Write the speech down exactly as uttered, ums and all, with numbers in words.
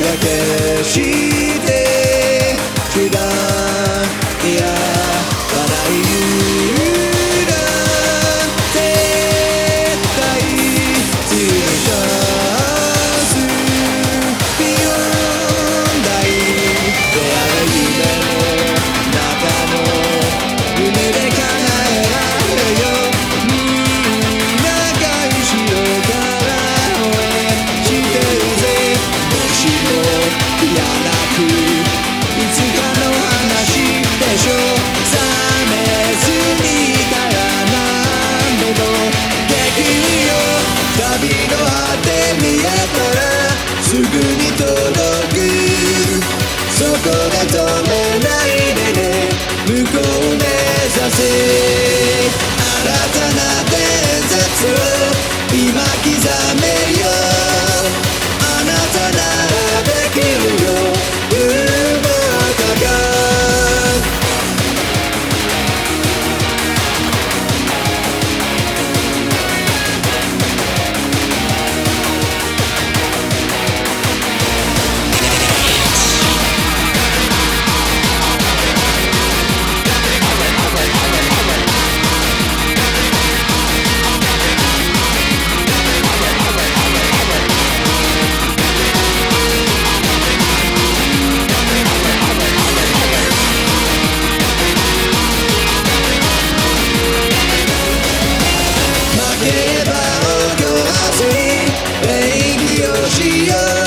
らけして知らんいや笑い言うな絶対次のチャンスビヨンダイ出会い夢の中の夢で叶えられるよみんなが後ろから応援してるぜもしも嫌なくいつかの話でしょ冷めずにいたら何度もできるよ旅の果て見えたらすぐに届くそこで止めないでね向こう目指せ新たな伝説を今刻めよあなたならできるようまかが負ければ驚かずに演技をしよう